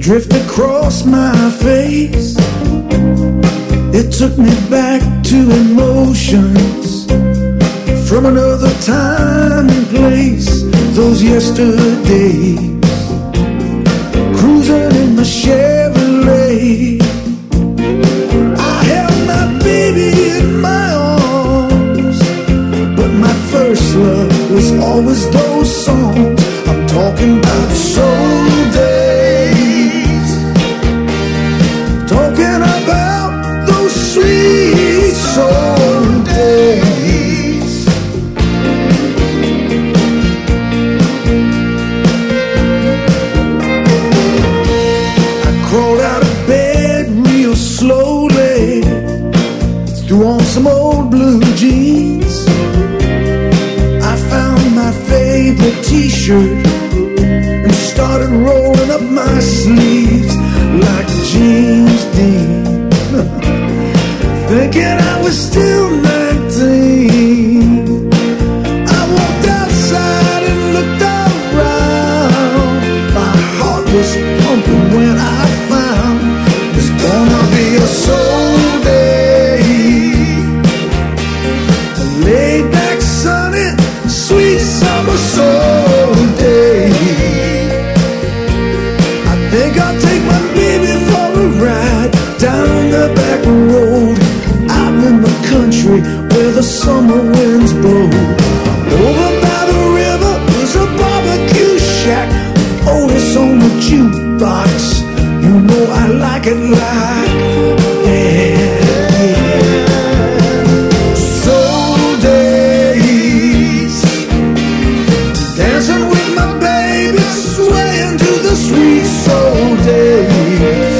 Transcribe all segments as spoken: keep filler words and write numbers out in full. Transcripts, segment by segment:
drift across my face. It took me back to emotions from another time and place. Those yesterdays, cruising in my Chevrolet. I held my baby in my arms, but my first love was always those songs. I'm talking about soul days, talking about those sweet soul days. I crawled out of bed real slowly, threw on some old blue jeans. I found my favorite t-shirt and started rolling up my sleeves like James Dean, thinking I was still nineteen. I walked outside and looked around. My heart was pumping when I found there's gonna be a soul day, a laid back, sunny, sweet summer soul day. I think I'll take my baby for a ride down the back road, out in the country where the summer winds blow. Over by the river was a barbecue shack, Otis on the jukebox. You know I like it like that. Soul days, dancing with my baby, swaying to the sweet soul days.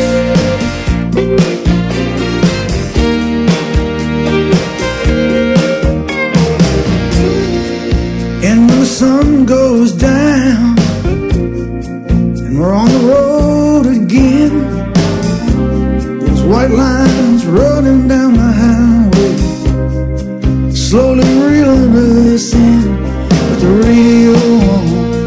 And when the sun goes down and we're on the road again, those white lines running down the highway, slowly reeling us in with the radio on,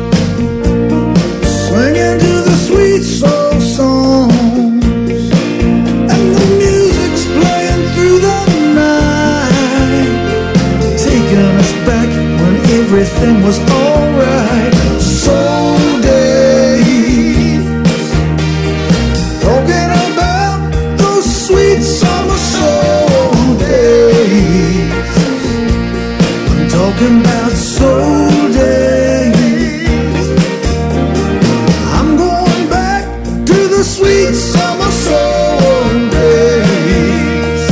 swinging to the sweet soul songs, and the music's playing through the night, taking us back when everything was alright. Soul days, talking about those sweet summer soul days. I'm talking about soul days. I'm going back to the sweet summer soul days.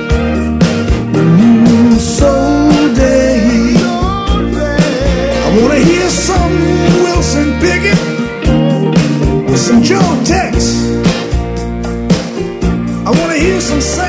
Mm, soul days. I wanna hear some Wilson Pickett with some Joe Tex. I wanna hear some